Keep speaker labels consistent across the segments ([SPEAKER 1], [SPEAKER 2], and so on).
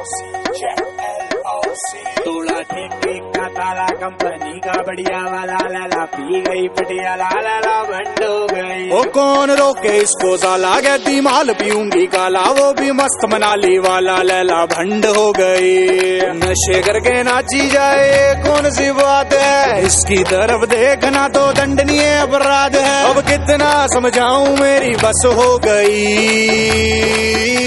[SPEAKER 1] तोड़ा ठेके का ताला कंपनी का बढ़िया वाला लाला पी गई पटियाला लाला बंद हो गई।
[SPEAKER 2] वो कौन रोके इसको साला कहती माल पीऊंगी काला वो भी मस्त मनाली वाला लैला भंड हो गई। नशे करके नाची जाए कौन सी बात है इसकी तरफ देखना तो दंडनीय अपराध है। अब कितना समझाऊं मेरी बस हो गई।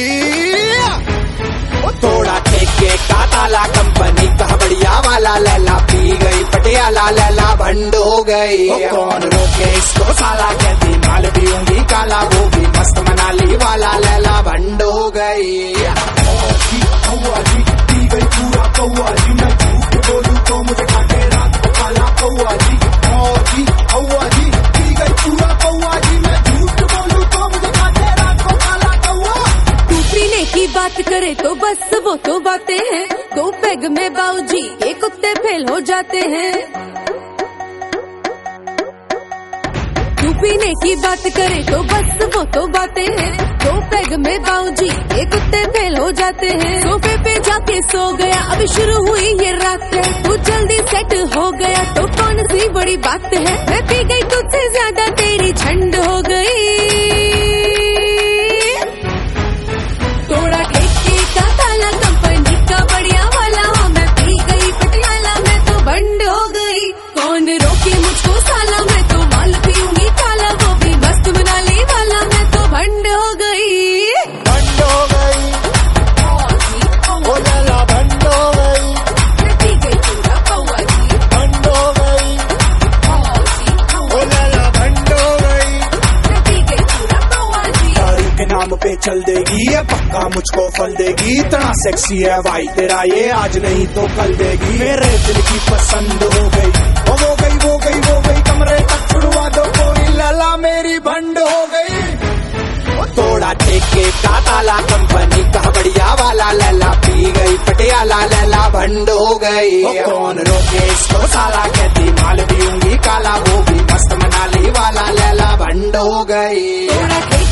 [SPEAKER 3] थोड़ा ठेके का ताला कंपनी का बढ़िया वाला लैला पी गई पटियाला लैला भंड हो गई।
[SPEAKER 2] कौन रोके इसको साला कहती माल पीऊंगी काला वो भी मस्त मनाली वाला लैला भंड हो गई।
[SPEAKER 3] कौआ जी पी गई पूरा कौआ जी मैं झूठ बोलूं तो मुझे काटे रात को काला कौआ जी। कौआ जी पी गई पूरा कौआ जी मैं झूठ बोलूं तो मुझे काटे रात को काला कौआ।
[SPEAKER 4] तू पीने की बात करे तो बस वो तो बातें हैं। 2 पैग में बाऊजी के कुत्ते फेल हो जाते हैं। तू पीने की बात करे तो बस वो तो बातें हैं। 2 पैग में बाऊजी के कुत्ते फेल हो जाते हैं। सोफे पे जाके सो गया अभी शुरू हुई ये रात है। तू जल्दी सेट हो गया तो कौन सी बड़ी बात है। मैं पी गई तुझसे ज्यादा तेरी झंड हो गई। तोड़ा ठेके का ताला कंपनी का बढ़िया वाला मैं पी गई पटियाला मैं तो बंद हो गई। कौन रोके मुझको साला मैं तो माल पीऊंगी काला वो भी मस्त मनाली वाला मैं तो बंद हो गई।
[SPEAKER 2] भंड हो गई वो लैला भंड हो गई।
[SPEAKER 4] मैं पी गई पूरा कौआ जी
[SPEAKER 2] भंड हो गई वो लैला भंड हो गई।
[SPEAKER 4] मैं पी गई पूरा कौआ जी।
[SPEAKER 2] दारू के नाम पे चल देगी ये पक्का मुझको फल देगी। इतना सेक्सी है भाई तेरा ये आज नहीं तो कल देगी। मेरे दिल की पसंद हो गई वो गई कमरे तक छुड़वा दो कोई लैला मेरी भंड हो गई।
[SPEAKER 3] थोड़ा ठेके का ताला कंपनी का बढ़िया वाला लैला पी गई पटियाला लैला भंड हो गई।
[SPEAKER 2] कौन रोके इसको साला कहती माल पीऊंगी काला वो भी मस्त मनाली वाला लैला भंड हो गई।
[SPEAKER 4] तोड़ा